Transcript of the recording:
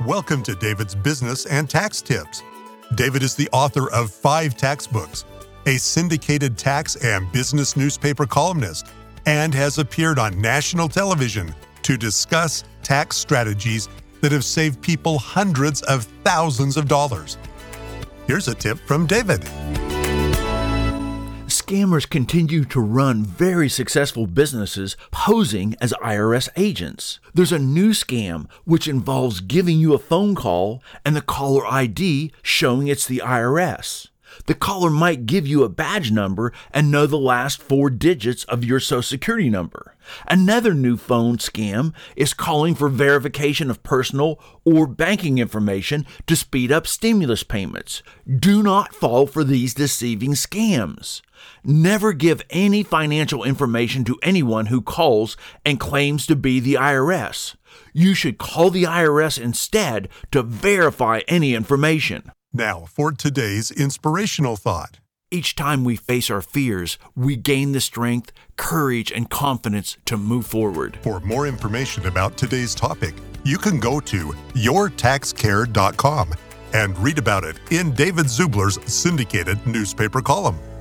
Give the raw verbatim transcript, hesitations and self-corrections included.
Welcome to David's Business and Tax Tips. David is the author of five tax books, a syndicated tax and business newspaper columnist, and has appeared on national television to discuss tax strategies that have saved people hundreds of thousands of dollars. Here's a tip from David. Scammers continue to run very successful businesses posing as I R S agents. There's a new scam which involves giving you a phone call and the caller I D showing it's the I R S. The caller might give you a badge number and know the last four digits of your Social Security number. Another new phone scam is calling for verification of personal or banking information to speed up stimulus payments. Do not fall for these deceiving scams. Never give any financial information to anyone who calls and claims to be the I R S. You should call the I R S instead to verify any information. Now for today's inspirational thought. Each time we face our fears, we gain the strength, courage, and confidence to move forward. For more information about today's topic, you can go to your tax care dot com and read about it in David Zubler's syndicated newspaper column.